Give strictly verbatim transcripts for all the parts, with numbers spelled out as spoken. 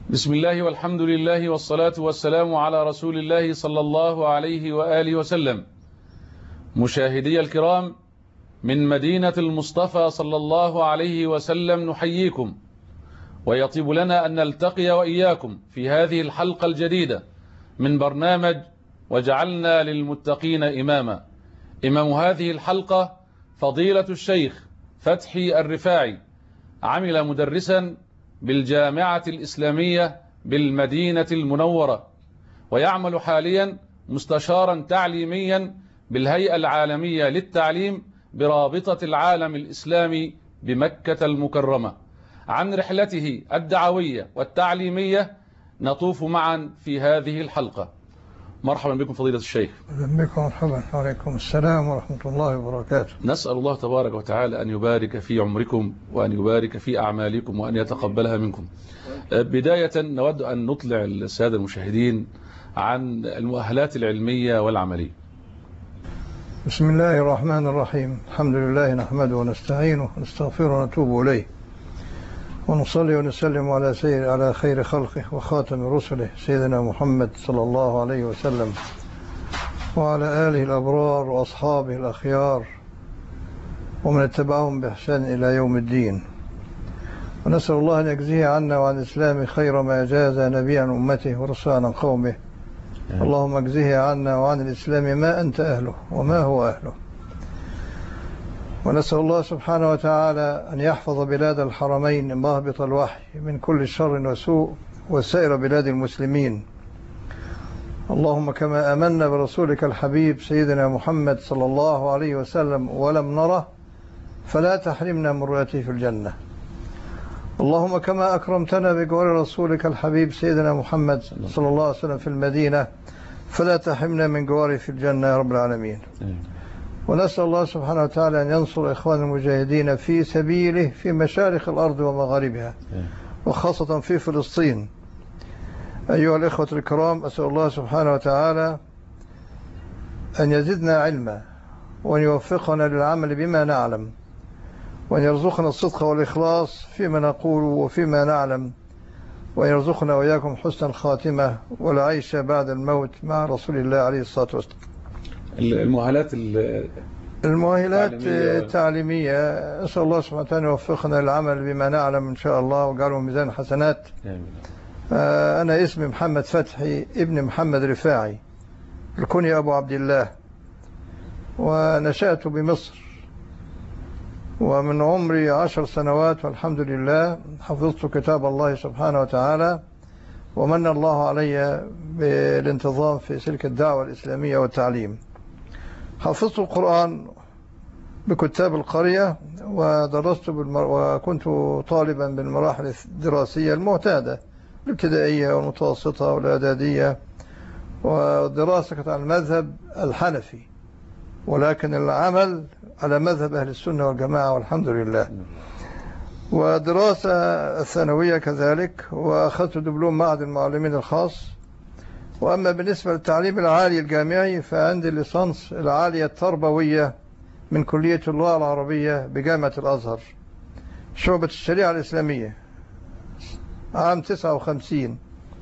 بسم الله والحمد لله والصلاة والسلام على رسول الله صلى الله عليه وآله وسلم. مشاهدي الكرام، من مدينة المصطفى صلى الله عليه وسلم نحييكم، ويطيب لنا أن نلتقي وإياكم في هذه الحلقة الجديدة من برنامج وجعلنا للمتقين إماما. إمام هذه الحلقة فضيلة الشيخ فتحي الرفاعي، عمل مدرسا بالجامعة الإسلامية بالمدينة المنورة، ويعمل حاليا مستشارا تعليميا بالهيئة العالمية للتعليم برابطة العالم الإسلامي بمكة المكرمة. عن رحلته الدعوية والتعليمية نطوف معا في هذه الحلقة. مرحبا بكم فضيلة الشيخ. بكم مرحبا. وعليكم السلام ورحمة الله وبركاته. نسأل الله تبارك وتعالى أن يبارك في عمركم وأن يبارك في أعمالكم وأن يتقبلها منكم. بداية نود أن نطلع السادة المشاهدين عن المؤهلات العلمية والعملية. بسم الله الرحمن الرحيم. الحمد لله نحمده ونستعينه ونستغفره ونتوب إليه، ونصلي ونسلم على سيد على خير خلقه وخاتم رسله سيدنا محمد صلى الله عليه وسلم، وعلى آله الأبرار وأصحابه الأخيار ومن اتبعهم بإحسان إلى يوم الدين. ونسأل الله أن يجزيه عنا وعن الإسلام خير ما جاز نبيا عن أمته ورسولا عن قومه. اللهم اجزيه عنا وعن الإسلام ما أنت أهله وما هو أهله. ونسأل الله سبحانه وتعالى أن يحفظ بلاد الحرمين مهبط الوحي من كل شر وسوء وسائر بلاد المسلمين. اللهم كما آمنا برسولك الحبيب سيدنا محمد صلى الله عليه وسلم ولم نره فلا تحرمنا من رؤيته في الجنة. اللهم كما أكرمتنا بجوار رسولك الحبيب سيدنا محمد صلى الله عليه وسلم في المدينة فلا تحرمنا من جواره في الجنة يا رب العالمين. ونسأل الله سبحانه وتعالى أن ينصر إخوان المجاهدين في سبيله في مشارق الأرض ومغاربها، وخاصة في فلسطين. أيها الإخوة الكرام، أسأل الله سبحانه وتعالى أن يزدنا علما وأن يوفقنا للعمل بما نعلم، وأن يرزقنا الصدق والإخلاص فيما نقول وفيما نعلم، وأن يرزقنا وإياكم حسن الخاتمة والعيش بعد الموت مع رسول الله عليه الصلاة والسلام. المؤهلات المؤهلات التعليمية أسأل الله سبحانه وتعالى يوفقنا للعمل بما نعلم إن شاء الله وجعله ميزان حسنات. أنا اسمي محمد فتحي ابن محمد رفاعي، الكنية أبو عبد الله، ونشأت بمصر، ومن عمري عشر سنوات والحمد لله حفظت كتاب الله سبحانه وتعالى، ومن الله علي بالانتظام في سلك الدعوة الإسلامية والتعليم. حفظت القرآن بكتاب القرية، ودرست بالمر... وكنت طالبا بالمراحل الدراسية المعتادة، الابتدائية والمتوسطة والإعدادية، ودراسة كانت على المذهب الحنفي، ولكن العمل على مذهب أهل السنة والجماعة والحمد لله. ودراسة الثانوية كذلك، وأخذت دبلوم معهد المعلمين الخاص. وأما بالنسبة للتعليم العالي الجامعي فعندي الليسانس العالية التربوية من كلية اللغة العربية بجامعة الأزهر، شعبة الشريعة الإسلامية، عام تسعة وخمسين.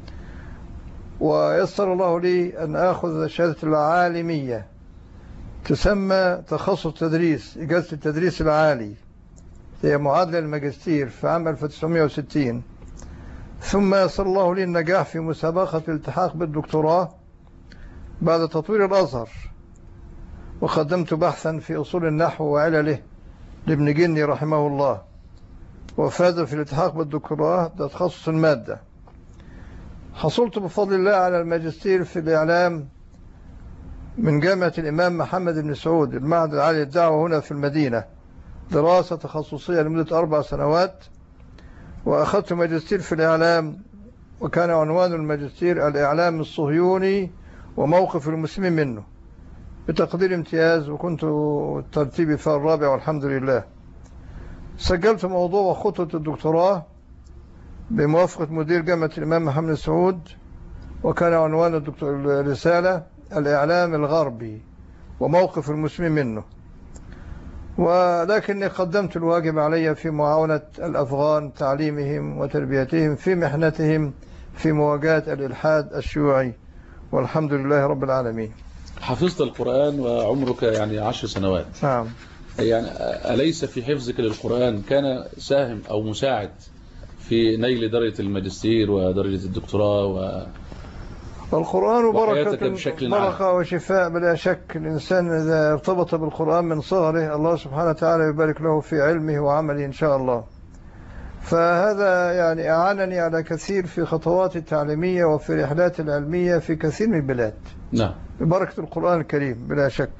ويسر الله لي أن أخذ شهادة العالمية تسمى تخصص تدريس، إجازة التدريس العالي، هي معادلة الماجستير في عام ألف وتسعمائة وستين. ثم يسر الله لي النجاح في مسابقة الالتحاق بالدكتوراه بعد تطوير الأزهر، وقدمت بحثا في أصول النحو وعلله لابن جني رحمه الله، وفاز في الالتحاق بالدكتوراه بتخصص المادة. حصلت بفضل الله على الماجستير في الإعلام من جامعة الإمام محمد بن سعود، المعهد العالي للدعوة هنا في المدينة، دراسة تخصصية لمدة أربع سنوات. وأخذت ماجستير في الإعلام، وكان عنوان الماجستير الإعلام الصهيوني وموقف المسلمين منه، بتقدير امتياز، وكنت ترتيبي فيها الرابع والحمد لله. سجلت موضوع وخطة الدكتوراه بموافقة مدير جامعة الإمام محمد سعود، وكان عنوان الدكتور الرسالة الإعلام الغربي وموقف المسلمين منه. ولكني قدمت الواجب علي في معاونة الأفغان، تعليمهم وتربيتهم في محنتهم في مواجهة الإلحاد الشيوعي، والحمد لله رب العالمين. حفظت القرآن وعمرك يعني عشر سنوات. نعم. يعني أليس في حفظك للقرآن كان ساهم أو مساعد في نيل درجة الماجستير ودرجة الدكتوراه و... القرآن بركة, بشكل بركة عام. وشفاء بلا شك. الإنسان إذا ارتبط بالقرآن من صغره الله سبحانه وتعالى يبارك له في علمه وعمله إن شاء الله. فهذا يعني أعانني على كثير في خطواتي التعليمية وفي رحلات العلمية في كثير من البلاد. نعم. ببركة القرآن الكريم بلا شك.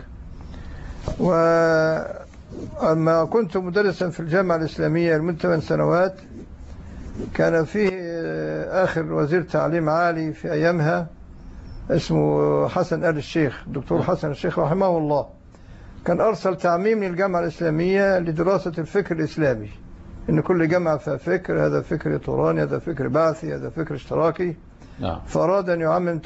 وأما كنت مدرسا في الجامعة الإسلامية لمدة ثمان سنوات، كان فيه آخر وزير تعليم عالي في أيامها اسمه حسن آل الشيخ، الدكتور حسن الشيخ رحمه الله، كان أرسل تعميم للجامعة الإسلامية لدراسة الفكر الإسلامي، إن كل جامعة فيها فكر، هذا فكر طوراني، هذا فكر بعثي، هذا فكر اشتراكي. نعم. فأراد أن يعمم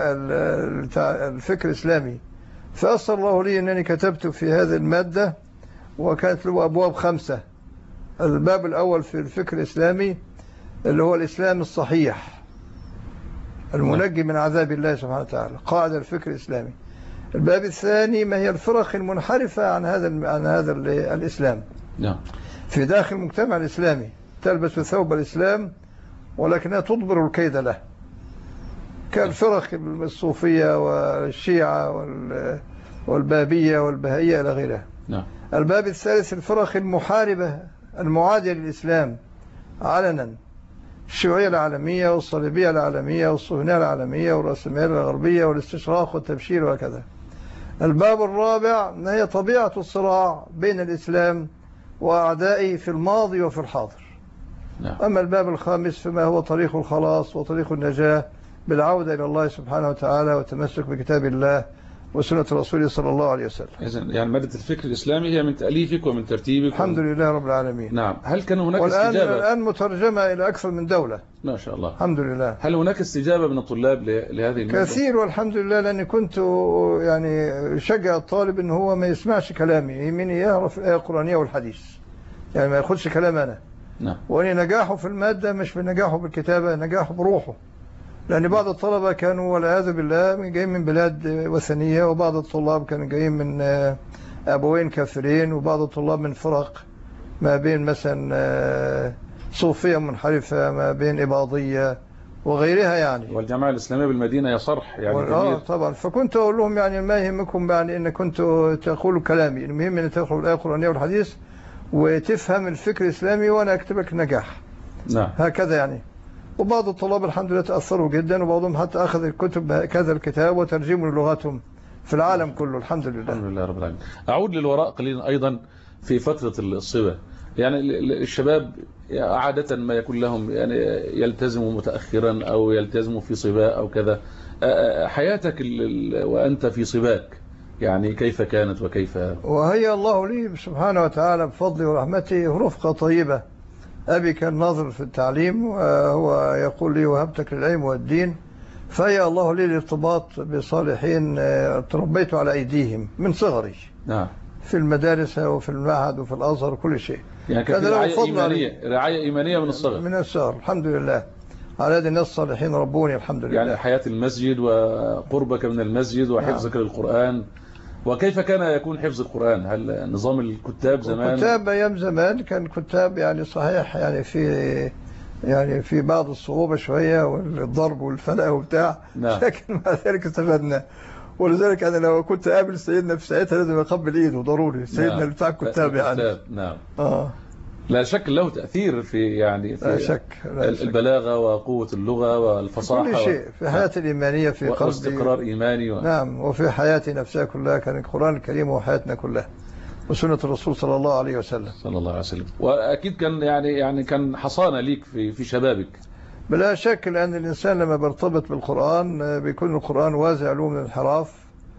الفكر الإسلامي، فأصل الله لي أنني كتبت في هذه المادة، وكانت له أبواب خمسة. الباب الأول في الفكر الإسلامي اللي هو الإسلام الصحيح المنجي من عذاب الله سبحانه وتعالى، قاعدة الفكر الإسلامي. الباب الثاني ما هي الفرق المنحرفة عن هذا عن هذا الإسلام. نعم. في داخل المجتمع الإسلامي تلبس ثوب الإسلام ولكنها تضبر الكيد له، كالفرق الصوفية والشيعة والبابية والبهائية إلى غيرها. نعم. الباب الثالث الفرق المحاربة المعادية للإسلام علنا، الشيوعية العالمية والصليبية العالمية والصهيونية العالمية والرأسمالية الغربية والاستشراق والتبشير وكذا. الباب الرابع ما هي طبيعة الصراع بين الإسلام وأعدائه في الماضي وفي الحاضر. نعم. أما الباب الخامس فما هو طريق الخلاص وطريق النجاة بالعودة إلى الله سبحانه وتعالى والتمسك بكتاب الله وسنة رسوله صلى الله عليه وسلم. إذن يعني مادة الفكر الإسلامي هي من تأليفك ومن ترتيبك. الحمد و... لله رب العالمين. نعم. هل كان هناك والآن استجابة؟ الآن مترجمة إلى أكثر من دولة. ما شاء الله. الحمد لله. هل هناك استجابة من الطلاب لهذه المادة؟ كثير والحمد لله، لأني كنت يعني شجع الطالب إن هو ما يسمعش كلامي، يمين يعرف الآية القرآنية والحديث، يعني ما ياخدش كلام أنا. نعم. وأن نجاحه في المادة مش بنجاحه بالكتابة، نجاحه بروحه. لأن بعض الطلبة كانوا والعياذ بالله جايين من بلاد وثنية، وبعض الطلاب كانوا جايين من أبوين كافرين، وبعض الطلاب من فرق ما بين مثلا صوفية منحرفة، ما بين إباضية وغيرها يعني. والجماعة الإسلامية بالمدينة يا صرح يعني آه طبعا. فكنت أقول لهم يعني ما يهمكم يعني إن كنتوا تقولوا كلامي، المهم إن تقرأوا الآية القرآنية والحديث وتفهم الفكر الإسلامي وأنا أكتب لك نجاح. نعم. هكذا يعني. وبعض الطلاب الحمد لله تأثروا جدا، وبعضهم حتى أخذ الكتب كذا الكتاب وترجموا للغتهم في العالم كله الحمد لله. الحمد لله رب العالمين. أعود للوراء قليلا أيضا في فترة الصبا، يعني الشباب عادة ما يكون لهم يعني يلتزموا متأخرا أو يلتزموا في صباء أو كذا. حياتك وأنت في صباك يعني كيف كانت وكيف؟ وهي الله لي سبحانه وتعالى بفضله ورحمته رفقة طيبة. أبي كان ناظر في التعليم وهو يقول لي وهبتك للعلم والدين، فهي الله لي الارتباط بصالحين تربيت على أيديهم من صغري. نعم. في المدارس وفي المعهد وفي الأزهر وكل شيء. يعني كانت رعاية إيمانية، رعاية إيمانية من الصغر. من الصغر الحمد لله. على يد الناس الصالحين ربوني الحمد لله. يعني حياة المسجد وقربك من المسجد وحفظك نعم. للقرآن. وكيف كان يكون حفظ القرآن؟ هل نظام الكتاب زمان؟ الكتاب أيام زمان كان كتاب يعني صحيح يعني في يعني في بعض الصعوبة شوية والضرب والفلق وبتاع. نعم. لكن مع ذلك استفدنا. ولذلك أنا لو كنت قابل سيدنا في ساعتها لازم أقبل إيده ضروري. سيدنا نعم. بتاع الكتاب يعني. نعم. آه. لا شك له تأثير في يعني في لا شك. لا البلاغة وقوة اللغة والفصاحة كل شيء في حياتي الإيمانية في قلبي واستقرار إيماني و... نعم. وفي حياتي نفسها كلها كان القرآن الكريم وحياتنا كلها وسنة الرسول صلى الله عليه وسلم. صلى الله عليه وسلم. وأكيد كان يعني يعني كان حصانة ليك في في شبابك. بلا شك، لأن الإنسان لما بيرتبط بالقرآن بيكون القرآن وازع له من الانحراف،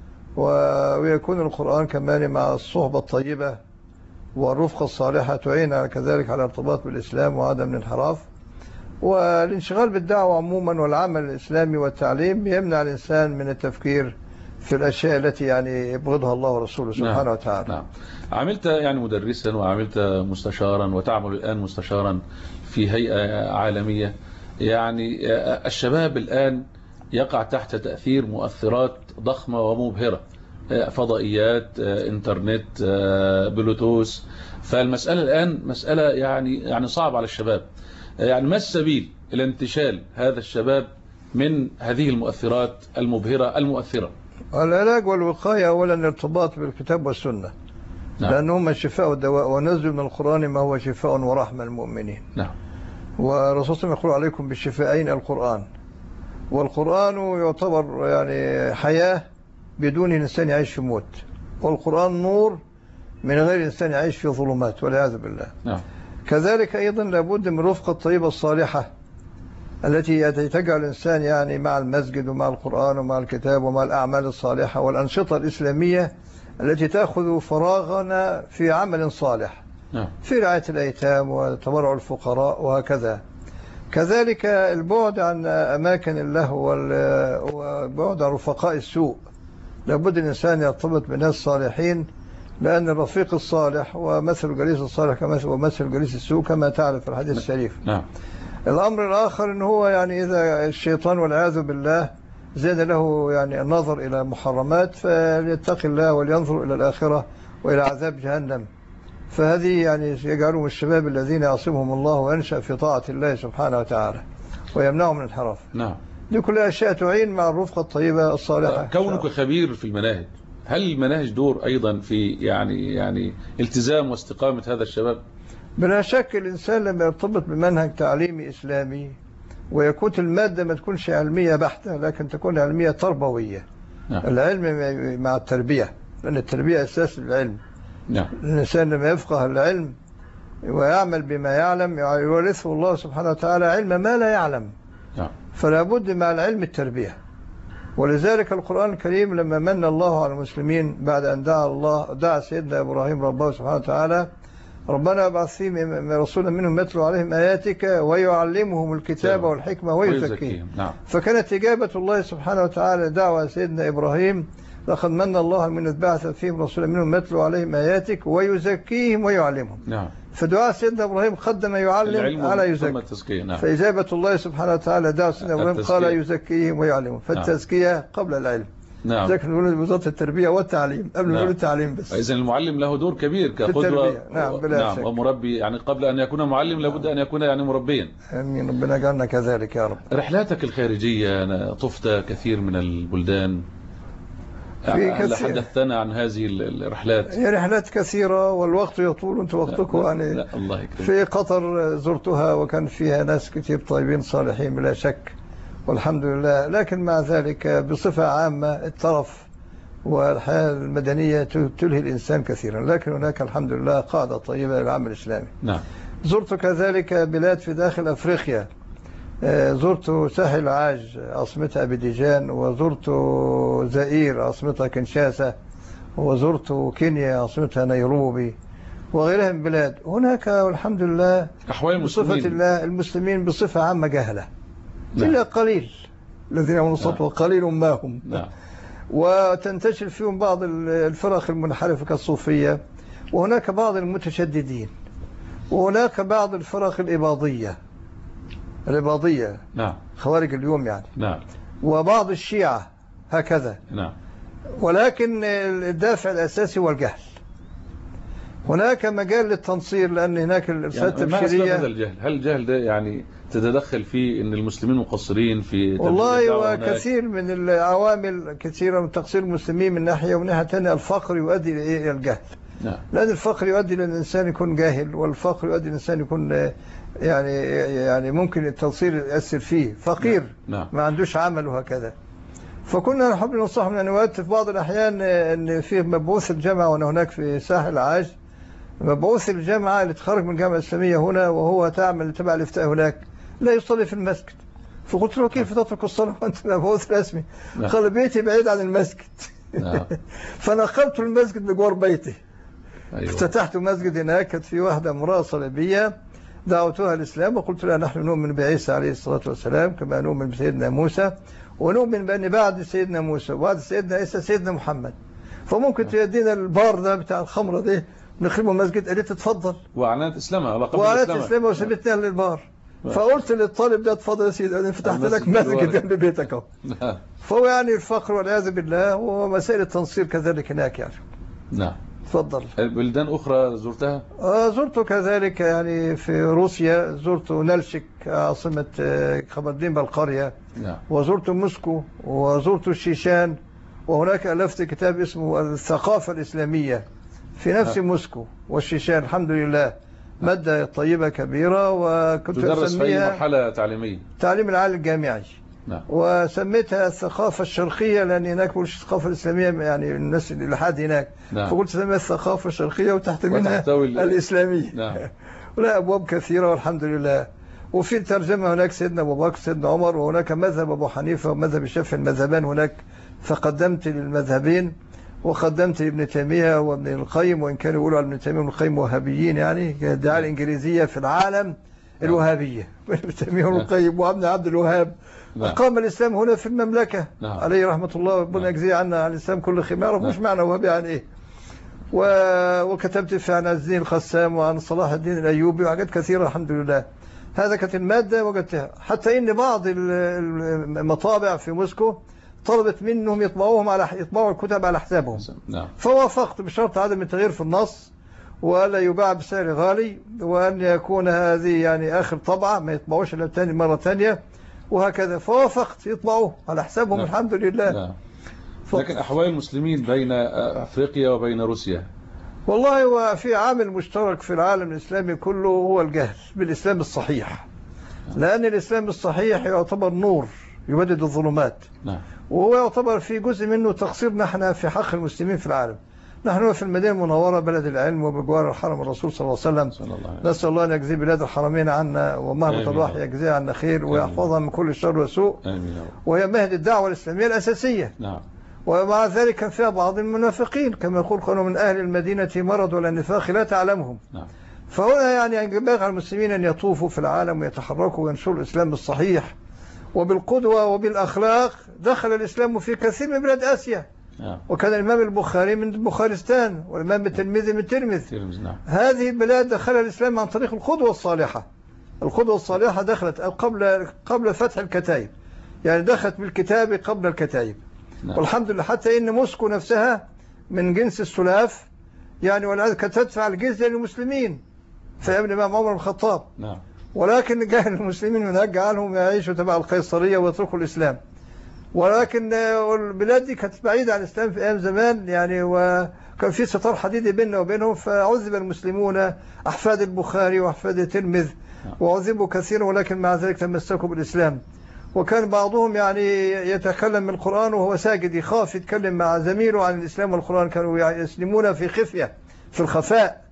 ويكون القرآن كمان مع الصحبة الطيبة والرفقة الصالحة تعين على كذلك على الارتباط بالإسلام وعدم الانحراف. والانشغال بالدعوة عموما والعمل الإسلامي والتعليم يمنع الإنسان من التفكير في الأشياء التي يعني يبغضها الله ورسوله سبحانه نعم. وتعالى. نعم. عملت يعني مدرسا وعملت مستشارا وتعمل الآن مستشارا في هيئة عالمية. يعني الشباب الآن يقع تحت تأثير مؤثرات ضخمة ومبهرة، فضائيات، انترنت، بلوتوث. فالمسألة الآن مسألة يعني يعني صعب على الشباب. يعني ما السبيل إلى انتشال هذا الشباب من هذه المؤثرات المبهرة المؤثرة؟ العلاج والوقاية أولا الارتباط بالكتاب والسنة. نعم. لأنهما شفاء والدواء، ونزل من القرآن ما هو شفاء ورحمة للمؤمنين. نعم. والرسول صلى الله عليه وسلم يقول عليكم بالشفاءين القرآن، والقرآن يعتبر يعني حياة بدون إنسان يعيش في موت، والقرآن نور من غير إنسان يعيش في ظلمات والعياذ بالله. نعم. كذلك أيضا لابد من الرفقة الطيبة الصالحة التي تجعل الإنسان يعني مع المسجد ومع القرآن ومع الكتاب ومع الأعمال الصالحة والأنشطة الإسلامية التي تأخذ فراغنا في عمل صالح. نعم. في رعاية الأيتام وتبرع الفقراء وهكذا. كذلك البعد عن أماكن اللهو والبعد عن رفقاء السوء. لابد الإنسان يرتبط بناس صالحين، لأن الرفيق الصالح ومثل الجليس الصالح كمثل ومثل الجليس السوء كما تعرف في الحديث الشريف. نعم. الأمر الآخر أنه هو يعني إذا الشيطان والعياذ بالله زاد له يعني النظر إلى محرمات فليتقي الله ولينظر إلى الآخرة وإلى عذاب جهنم. فهذه يعني يجعلهم الشباب الذين يعصمهم الله وينشأ في طاعة الله سبحانه وتعالى ويمنعهم من الانحراف. نعم. دي كلها أشياء تعين مع الرفقة الطيبة الصالحة. كونك خبير في المناهج، هل المناهج دور أيضا في يعني يعني التزام واستقامة هذا الشباب؟ بلا شك الإنسان لما يرتبط بمنهج تعليمي إسلامي ويكون المادة ما تكونش علمية بحتة لكن تكون علمية تربوية. نعم. العلم مع التربية، لأن التربية أساس العلم. نعم. الإنسان لما يفقه العلم ويعمل بما يعلم يورثه الله سبحانه وتعالى علم ما لا يعلم. نعم. فلا بد مع العلم التربية. ولذلك القرآن الكريم لما من الله على المسلمين بعد أن دعا الله دعا سيدنا إبراهيم ربه سبحانه وتعالى ربنا ابعث فيهم رسولا منهم يتلو عليهم آياتك ويعلمهم الكتاب والحكمة ويزكيهم. نعم. فكانت إجابة الله سبحانه وتعالى دعوة سيدنا إبراهيم لقد من الله من بعث فيهم رسولا منهم يتلو عليهم آياتك ويزكيهم ويعلمهم. نعم. فدعاء سيدنا إبراهيم قدم يعلم على يزكي. نعم. فإجابة الله سبحانه وتعالى دعوة سيدنا إبراهيم قال يزكيهم ويعلمهم، فالتزكية قبل العلم. نعم. ذلك نقول وزارة التربية والتعليم قبل ما نقول التعليم بس. إذن المعلم له دور كبير كقدوة. نعم بلا نعم شك. ومربي، يعني قبل أن يكون معلم لابد أن يكون يعني مربيا. آمين، ربنا يجعلنا كذلك يا رب. رحلاتك الخارجية أنا طفت كثير من البلدان، هل حدثتنا عن هذه الرحلات؟ هي رحلات كثيرة والوقت يطول، أنت وقتكم يعني. لا الله يكرمك. في قطر زرتها وكان فيها ناس كثير طيبين صالحين بلا شك والحمد لله، لكن مع ذلك بصفة عامة الترف والحياة المدنية تلهي الإنسان كثيرا، لكن هناك الحمد لله قاعدة طيبة للعمل الإسلامي. نعم. زرت كذلك بلاد في داخل أفريقيا، زرت ساحل عاج عاصمتها أبيديجان، وزرت زائير عاصمتها كنشاسا، وزرت كينيا عاصمتها نيروبي وغيرها من بلاد. هناك والحمد لله أحوال المسلمين بصفة الله المسلمين بصفة عامة جهلة. نعم. إلا قليل الذين هم الصوت وقليل ما هم. نعم. وتنتشر فيهم بعض الفرق المنحرفة كالصوفية، وهناك بعض المتشددين، وهناك بعض الفرق الإباضية الإباضية. نعم. خوارج اليوم يعني. نعم. وبعض الشيعة هكذا. نعم. ولكن الدافع الأساسي هو الجهل. هناك مجال للتنصير لأن هناك الإرسالات يعني التبشيرية. هذا الجهل، هل الجهل ده يعني تتدخل فيه ان المسلمين مقصرين في والله وكثير من العوامل كثيرة من تقصير المسلمين من ناحية، ومن ناحية ثانية الفقر يؤدي إلى الجهل. نعم. لأن الفقر يؤدي إلى الإنسان يكون جاهل، والفقر يؤدي الإنسان يكون يعني يعني ممكن التنصير يؤثر فيه فقير. نعم. ما عندوش عمل وهكذا. فكنا نحب ننصح من الوقت في بعض الأحيان أن في مبعوث الجامعة، وأنا هناك في ساحل عاج مبعوث الجامعة اللي تخرج من الجامعة الإسلامية هنا وهو تعمل تبع الافتاء هناك لا يصلي في المسجد. فقلت له كيف تترك الصلاة وأنت مبعوث رسمي؟ قال بيتي بعيد عن المسجد. فنقلت المسجد بجوار بيتي. أيوة. افتتحت مسجد هناك، كانت في واحدة امرأة صليبية دعوتها الإسلام وقلت لها نحن نؤمن بعيسى عليه الصلاة والسلام كما نؤمن بسيدنا موسى، ونؤمن بأن بعد سيدنا موسى وبعد سيدنا عيسى سيدنا محمد، فممكن تدينا البار ده بتاع الخمرة دي نخربه مسجد. قالت تتفضل، واعلنت اسلامها واعلنت اسلامها وسبتنا للبار. فقلت للطالب ده اتفضل يا سيدي انا فتحت لك مسجد جنب بيتك اهو. فهو يعني الفقر والعياذ بالله ومسائل التنصير كذلك هناك يعني. نعم. تفضل. البلدان أخرى زرتها؟ آه زرت كذلك يعني في روسيا، زرت نلشك عاصمة قبردين بلقاريا. نعم. وزرت موسكو وزرت الشيشان، وهناك ألفت كتاب اسمه الثقافة الإسلامية في نفس نعم. موسكو والشيشان الحمد لله. مادة طيبة كبيرة وكنت تدرس في أي أسميها مرحلة تعليمية؟ تعليم العالي الجامعي. نعم. وسميتها الثقافة الشرقية لأن هناك مش الثقافة الإسلامية يعني الناس اللي لحد هناك. نعم. فقلت سميها الثقافة الشرقية وتحت منها ال... الإسلامية. نعم. ولا أبواب كثيرة والحمد لله. وفي ترجمة هناك سيدنا أبو بكر سيدنا عمر، وهناك مذهب أبو حنيفة ومذهب الشافعي المذهبان هناك، فقدمت للمذهبين وقدمت لابن تيمية وابن القيم، وإن كانوا يقولوا على ابن تيمية وابن القيم وهابيين يعني الدعاء الإنجليزية في العالم الوهابية. ابن تيمية وابن القيم وابن عبد الوهاب أقام الإسلام هنا في المملكة عليه رحمة الله، ربنا يجزيه عنا عن الإسلام كل خير. ما يعرف مش معنى وهابي عن إيه. و... وكتبت في عن عز الدين القسام وعن صلاح الدين الأيوبي وحاجات كثيرة الحمد لله. هذا كانت المادة وجدتها، حتى إن بعض المطابع في موسكو طلبت منهم يطبعوهم على يطبعوا الكتب على حسابهم. نعم. فوافقت بشرط عدم التغيير في النص، ولا يباع بسعر غالي، وأن يكون هذه يعني آخر طبعة ما يطبعوش إلا تاني مرة ثانية، وهكذا. فوافقت يطبعوه على حسابهم. نعم. الحمد لله. نعم. لكن أحوال المسلمين بين أفريقيا وبين روسيا؟ والله هو في عامل مشترك في العالم الإسلامي كله هو الجهل بالإسلام الصحيح. لأن الإسلام الصحيح يعتبر نور يبدد الظلمات. نعم. وهو يعتبر في جزء منه تقصير نحن في حق المسلمين في العالم. نحن في المدينة المنورة بلد العلم وبجوار الحرم الرسول صلى الله عليه وسلم. نسأل الله أن يجزي بلاد الحرمين عنا ومهبط الواحد يجزيها عنا خير ويحفظها من كل شر وسوء. آمين. وهي مهد الدعوة الإسلامية الأساسية. نعم. ومع ذلك كان فيها بعض المنافقين كما يقول قالوا من أهل المدينة مرض ولا نفاق لا تعلمهم. نعم. فهنا يعني ينبغي على المسلمين أن يطوفوا في العالم ويتحركوا وينشروا الإسلام الصحيح وبالقدوة وبالأخلاق. دخل الإسلام في كثير من بلاد آسيا. نعم. وكان الإمام البخاري من بخارستان والإمام الترمذي من ترمذ. نعم. هذه البلاد دخل الإسلام عن طريق القدوة الصالحة. القدوة الصالحة دخلت قبل قبل فتح الكتائب، يعني دخلت بالكتاب قبل الكتائب. نعم. والحمد لله حتى إن موسكو نفسها من جنس السلاف يعني، والآن كانت تدفع الجزية للمسلمين في أيام الإمام عمر بن الخطاب. نعم. ولكن جاء المسلمين من هج عنهم يعيشوا تبع القيصرية ويتركوا الإسلام. ولكن البلاد دي كانت بعيدة عن الإسلام في أيام زمان يعني، وكان في ستار حديدي بيننا وبينهم، فعذب المسلمون أحفاد البخاري وأحفاد الترمذ وعذبوا كثيرا، ولكن مع ذلك تمسكوا بالإسلام. وكان بعضهم يعني يتكلم من القرآن وهو ساجد يخاف يتكلم مع زميله عن الإسلام والقرآن، كانوا يسلمون في خفية في الخفاء.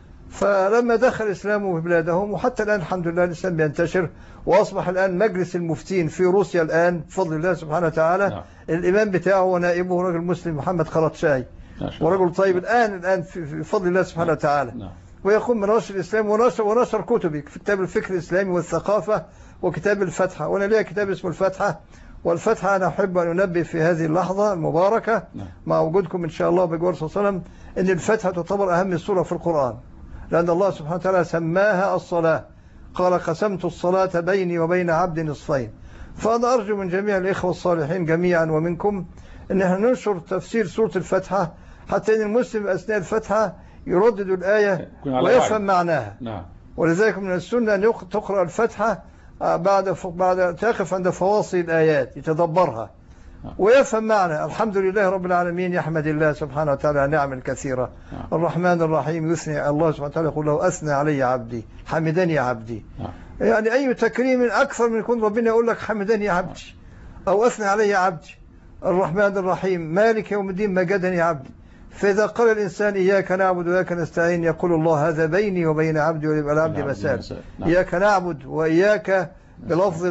فلما دخل الإسلام في بلادهم وحتى الآن الحمد لله الإسلام ينتشر، وأصبح الآن مجلس المفتين في روسيا الآن بفضل الله سبحانه وتعالى. نعم. الإمام بتاعه ونائبه رجل مسلم محمد خرطشاي، ورجل طيب الآن الآن في فضل الله سبحانه وتعالى. نعم. ويقوم بنشر الإسلام ونشر ونشر كتبي في كتاب الفكر الإسلامي والثقافة وكتاب الفتحة. وأنا ليا كتاب اسمه الفتحة. والفتحة أنا أحب أن أنبه في هذه اللحظة المباركة مع وجودكم إن شاء الله بجوار صلى الله عليه وسلم أن الفتحة تعتبر أهم سورة في القرآن، لأن الله سبحانه وتعالى سماها الصلاة. قال قسمت الصلاة بيني وبين عبد نصفين. فأنا أرجو من جميع الإخوة الصالحين جميعا ومنكم أن احنا ننشر تفسير سورة الفتحة، حتى أن المسلم أثناء الفتحة يردد الآية ويفهم معناها. نعم. ولذلك من السنة أن تقرأ الفتحة بعد بعد تقف عند فواصل الآيات يتدبرها ويفهم معنى. الحمد لله رب العالمين، يحمد الله سبحانه وتعالى نعم الكثيرة. الرحمن الرحيم يثني الله سبحانه وتعالى يقول له أثنى علي عبدي حمدني عبدي. يعني أي تكريم أكثر من يكون ربنا يقول لك حمدني عبدي أو أثنى علي عبدي. الرحمن الرحيم مالك يوم الدين مجدني عبدي. فإذا قال الإنسان إياك نعبد وإياك نستعين يقول الله هذا بيني وبين عبدي وليبقى العبد مسال. إياك نعبد وإياك بلفظ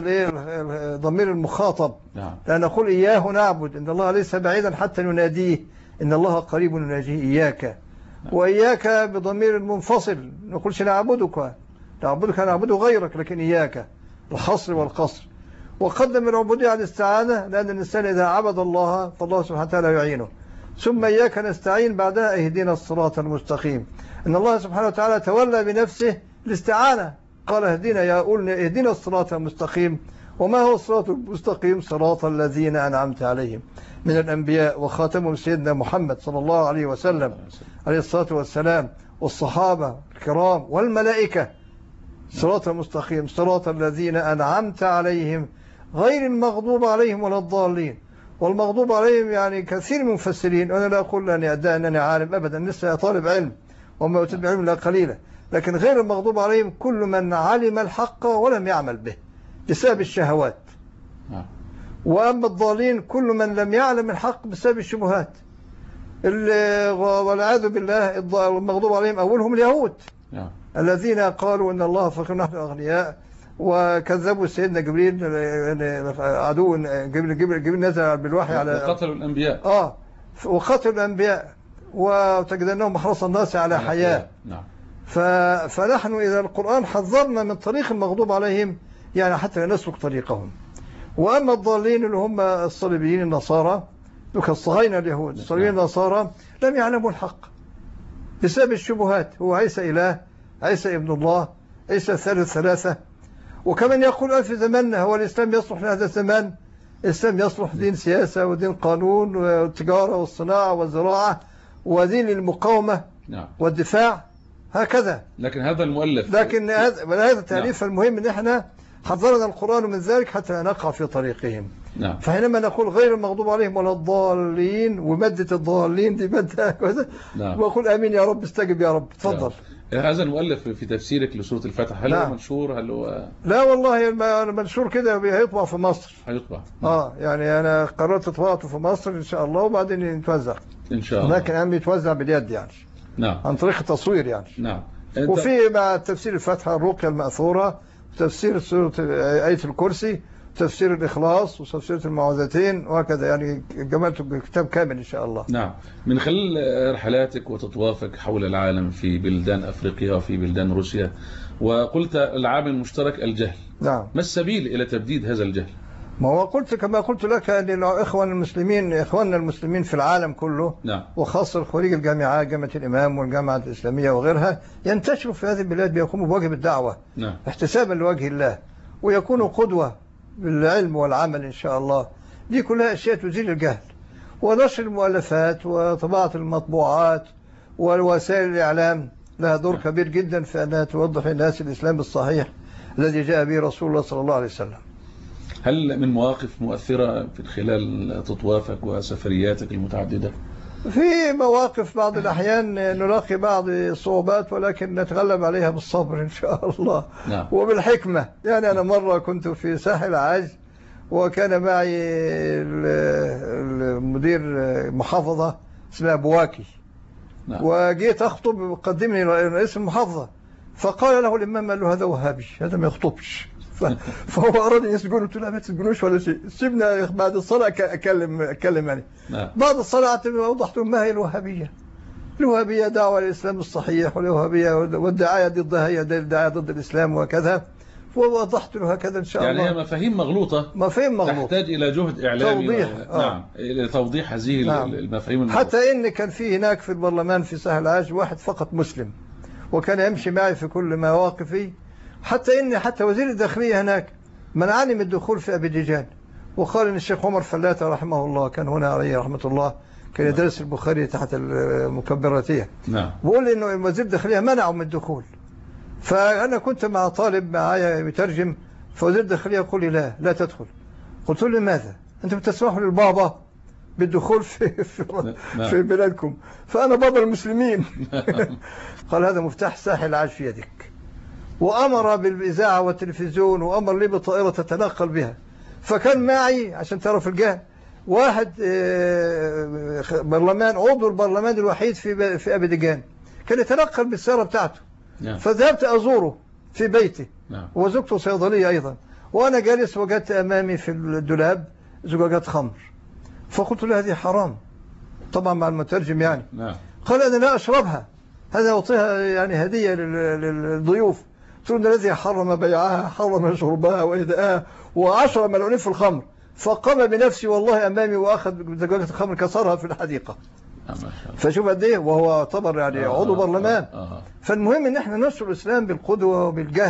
ضمير المخاطب. نعم. لا نقول إياه نعبد، إن الله ليس بعيدا حتى نناديه، إن الله قريب نناجيه إياك. نعم. وإياك بضمير المنفصل، نقولش نعبدك نعبدك نعبد غيرك، لكن إياك الحصر والقصر. وقدم العبودية على الاستعانة، لأن الإنسان إذا عبد الله فالله سبحانه وتعالى يعينه. ثم إياك نستعين بعدها اهدنا الصراط المستقيم. إن الله سبحانه وتعالى تولى بنفسه الاستعانة قال اهدنا يا قلنا اهدنا الصراط المستقيم. وما هو الصراط المستقيم؟ صراط الذين أنعمت عليهم من الأنبياء وخاتمهم سيدنا محمد صلى الله عليه وسلم عليه الصلاة والسلام، والصحابة الكرام والملائكة. صراط المستقيم صراط الذين أنعمت عليهم غير المغضوب عليهم ولا الضالين. والمغضوب عليهم يعني كثير من المفسرين، أنا لا أقول أني أدعي أنني عالم أبدا، لسه طالب علم وما أوتيت من علم لا قليلا، لكن غير المغضوب عليهم كل من علم الحق ولم يعمل به بسبب الشهوات. وأما الضالين كل من لم يعلم الحق بسبب الشبهات. والعياذ بالله المغضوب عليهم أولهم اليهود الذين قالوا إن الله فقير نحن أغنياء، وكذبوا سيدنا جبريل عدو جبريل, جبريل نزل بالوحي على وقتلوا الأنبياء. آه وقتلوا الأنبياء وتجد أنهم أحرص الناس على حياة. نعم. فنحن إذا القرآن حذرنا من طريق المغضوب عليهم يعني حتى نسلك طريقهم. وأما الضالين اللي هم الصليبيين النصارى الصهاينة اليهود الصليبيين النصارى لم يعلموا الحق بسبب الشبهات. هو عيسى إله، عيسى ابن الله، عيسى ثالث ثلاثة. وكمن يقول في زماننا هو الإسلام يصلح لهذا الزمان؟ الإسلام يصلح دين سياسة ودين قانون والتجارة والصناعة والزراعة ودين المقاومة والدفاع هكذا. لكن هذا المؤلف لكن هذا هذا التأليف المهم ان احنا حذرنا القرآن من ذلك حتى لا نقع في طريقهم. نعم. فحينما نقول غير المغضوب عليهم ولا الضالين ومادة الضالين دي مادة كذا. نعم. وأقول آمين يا رب استجب يا رب. تفضل. نعم. هذا المؤلف في تفسيرك لسورة الفتح هل نعم. هو منشور؟ هل هو لا والله منشور كده هيطبع في مصر. هيطبع. اه يعني انا قررت طباعته في مصر ان شاء الله وبعدين يتوزع. ان شاء الله. لكن عم يتوزع باليد يعني. نعم. عن طريق التصوير يعني. نعم. وفي مع تفسير الفتحة الرقية المأثورة، وتفسير سورة آية الكرسي، وتفسير الإخلاص، وتفسير المعوذتين وهكذا يعني جمعت كتاب كامل إن شاء الله. نعم. من خلال رحلاتك وتطوافك حول العالم في بلدان أفريقيا وفي بلدان روسيا، وقلت العامل المشترك الجهل. نعم. ما السبيل إلى تبديد هذا الجهل؟ ما هو قلت كما قلت لك أن الإخوان المسلمين إخواننا المسلمين في العالم كله. نعم. وخاصة خريج الجامعات جامعة الإمام والجامعة الإسلامية وغيرها ينتشروا في هذه البلاد بيقوموا بواجب الدعوة. نعم. احتسابا لوجه الله ويكونوا قدوة بالعلم والعمل إن شاء الله. دي كلها أشياء تزيل الجهل. ونشر المؤلفات وطباعة المطبوعات والوسائل الإعلام لها دور نعم. كبير جدا في أنها توضح للناس الإسلام الصحيح الذي جاء به رسول الله صلى الله عليه وسلم. هل من مواقف مؤثرة في خلال تطوافك وسفرياتك المتعددة؟ في مواقف بعض الأحيان نلاقي بعض الصعوبات ولكن نتغلب عليها بالصبر إن شاء الله. نعم. وبالحكمة. يعني أنا مرة كنت في ساحل عاج وكان معي المدير محافظة اسمها بواكي. نعم. وجيت أخطب قدمني رئيس المحافظة فقال له الإمام قال له هذا وهابي هذا ما يخطبش. فهو أراد أن يسجنه. قلت له ما تسجنوش ولا شيء سيبنا بعد الصلاة أكلم أكلم يعني. نعم. بعد الصلاة وضحت ما هي الوهابية. الوهابية دعوة للإسلام الصحيح والوهابية والدعاية ضدها هي الدعاية ضد الإسلام وكذا. ووضحت له هكذا إن شاء يعني الله. يعني هي مفاهيم مغلوطة مفاهيم مغلوطة تحتاج إلى جهد إعلامي توضيح. و... نعم إلى توضيح هذه نعم. المفاهيم المغلوطة. حتى إن كان في هناك في البرلمان في ساحل عاج واحد فقط مسلم وكان يمشي معي في كل مواقفي. حتى إن حتى وزير الداخلية هناك منعني من الدخول في أبيديجان وقال إن الشيخ عمر فلاتة رحمه الله كان هنا عليه رحمة الله كان يدرس البخاري تحت المكبراتية. نعم. بقول إنه وزير الداخلية منعه من الدخول. فأنا كنت مع طالب معايا يترجم فوزير الداخلية يقول لي لا لا تدخل. قلت له لماذا؟ أنتم بتسمحوا للبابا بالدخول في في, نعم. في بلادكم فأنا بابا المسلمين. قال هذا مفتاح ساحل عاج في يدك. وأمر بالإذاعة والتلفزيون وأمر لي بطائرة تتنقل بها. فكان معي عشان تعرف الجهل واحد برلمان عضو البرلمان الوحيد في في أبيديجان كان يتنقل بالسيارة بتاعته. نعم. فذهبت أزوره في بيته. نعم. وزوجته صيدلية أيضا وأنا جالس وجدت أمامي في الدولاب زجاجات خمر. فقلت له هذه حرام طبعا مع المترجم يعني. نعم. قال أنا لا أشربها هذا أعطيها يعني هدية للضيوف. قلت له الذي حرم بيعها حرم شربها وإهداءها وعشر ملعونين في الخمر. فقام بنفسي والله أمامي وأخذ زجاجة الخمر كسرها في الحديقة. فشوف قد ايه وهو يعتبر يعني آه عضو برلمان. آه آه. فالمهم ان احنا ننشر الاسلام بالقدوه وبالجهد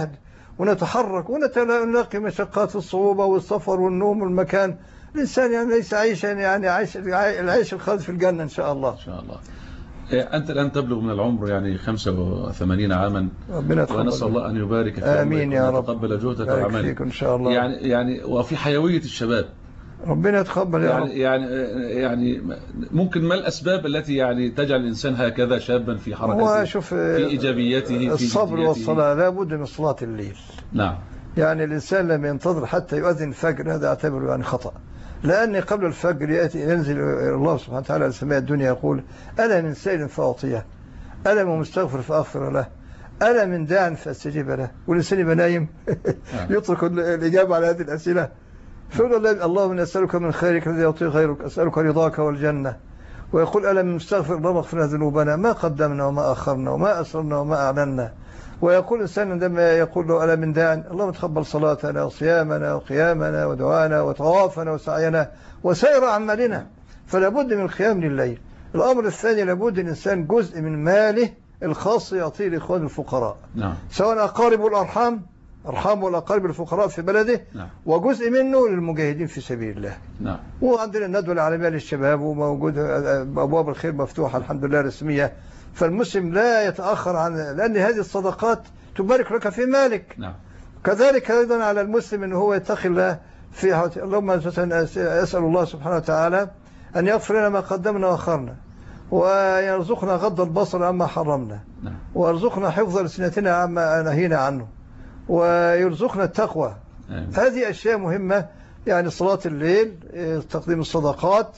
ونتحرك ونلاقي مشقات الصعوبة والسفر والنوم والمكان. الإنسان يعني ليس عيشا يعني عيش العيش الخالد في الجنة إن شاء الله. إن شاء الله. أنت الآن تبلغ من العمر يعني خمسة وثمانين عاما، ونسأل الله أن يبارك فيك. آمين يا رب. ويتقبل جهدك وعملك إن شاء الله. يعني يعني وفي حيوية الشباب. ربنا يتقبل يا يعني رب. يعني يعني ممكن ما الأسباب التي يعني تجعل الإنسان هكذا شابا في حركته، في إيجابيته، في الصبر والصلاة. لا بد من صلاة الليل. نعم. يعني الإنسان لم ينتظر حتى يؤذن الفجر، هذا أعتبره يعني خطأ، لأن قبل الفجر يأتي ينزل الله سبحانه وتعالى على سماء الدنيا يقول: ألا من سائل فأعطيه، ألا من مستغفر فأغفر له، ألا من داع فأستجيب له. والإنسان يبقى نايم يترك الإجابة على هذه الأسئلة، فيقول اللهم أسألك من خيرك الذي يعطيه غيرك، أسألك رضاك والجنة. ويقول: ألا من مستغفر اللهم اغفر لنا ذنوبنا ما قدمنا وما أخرنا وما أسررنا وما أعلنا. ويقول الإنسان عندما يقول له: ألا من داع، اللهم تقبل صلاتنا وصيامنا وقيامنا ودعانا وطوافنا وسعينا وسائر أعمالنا. فلا بد من القيام لليل. الأمر الثاني، لابد الإنسان جزء من ماله الخاص يعطيه لإخوان الفقراء. نعم. سواء أقارب الأرحام، أرحام والأقارب الفقراء في بلده. نعم. وجزء منه للمجاهدين في سبيل الله. نعم. وعندنا الندوة العالمية للشباب، وموجود أبواب الخير مفتوحة الحمد لله رسمية. فالمسلم لا يتأخر عن، لأن هذه الصدقات تبارك لك في مالك. نعم. كذلك أيضا على المسلم أنه هو يتقي الله في. اللهم أسأل الله سبحانه وتعالى أن يغفر لنا ما قدمنا وأخرنا، ويرزقنا غض البصر عما حرمنا. نعم. ويرزقنا حفظ لسنتنا عما نهينا عنه، ويرزقنا التقوى. نعم. هذه أشياء مهمة، يعني صلاة الليل، تقديم الصدقات،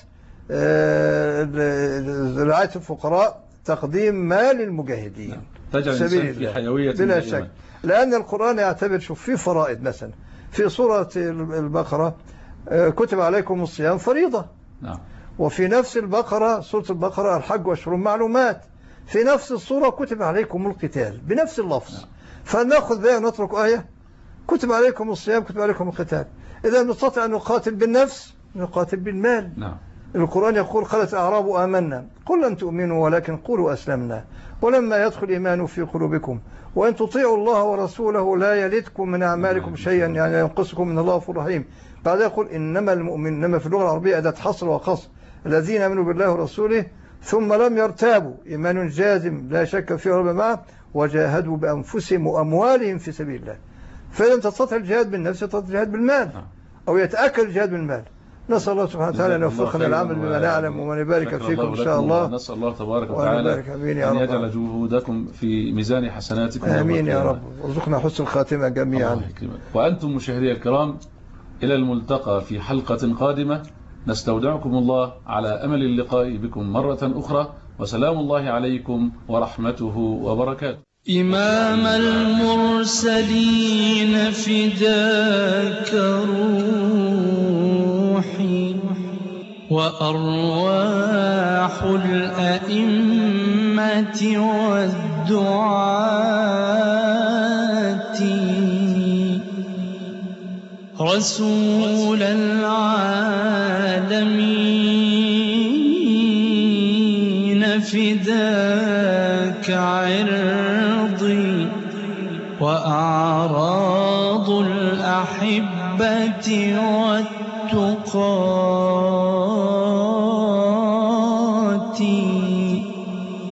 رعاية الفقراء، تقديم مال المجاهدين. نعم. تجعل الإنسان في حيوية بلا شك، لأن القرآن يعتبر، شوف، في فرائض مثلا في سورة البقرة كتب عليكم الصيام فريضة. نعم. وفي نفس البقرة، سورة البقرة، الحج وأشهر معلومات. في نفس السورة كتب عليكم القتال بنفس اللفظ. نعم. فنأخذ بها ونترك آية كتب عليكم الصيام كتب عليكم القتال. إذا نستطيع أن نقاتل بالنفس نقاتل بالمال. نعم. القرآن يقول: قالت الأعراب آمنا قل لن تؤمنوا ولكن قولوا أسلمنا ولما يدخل الإيمان في قلوبكم وإن تطيعوا الله ورسوله لا يلدكم من أعمالكم شيئا، يعني ينقصكم من الله غفور رحيم. بعد يقول: إنما المؤمن، إنما في اللغة العربية أداة حصر وقصر، الذين آمنوا بالله ورسوله ثم لم يرتابوا، إيمان جازم لا شك فيه ولا معه، وجاهدوا بأنفسهم وأموالهم في سبيل الله. فإذا تستطيع الجهاد بالنفس تستطيع الجهاد بالمال، أو يتأكد الجهاد بالمال. نسأل الله سبحانه وتعالى أن يوفقنا العمل بما نعلم ومن يبارك فيكم إن شاء الله. نسأل الله تبارك وتعالى أن يجعل جهودكم في ميزان حسناتكم. آمين يا رب، وارزقنا حسن الخاتمة جميعا. وأنتم مشاهدي الكرام، إلى الملتقى في حلقة قادمة، نستودعكم الله على أمل اللقاء بكم مرة أخرى، وسلام الله عليكم ورحمته وبركاته. إمام المرسلين فداك روحي وأرواح الأئمة والدعاة، رسول العالمين فداك عرضي وأعراض الأحبة والتقى.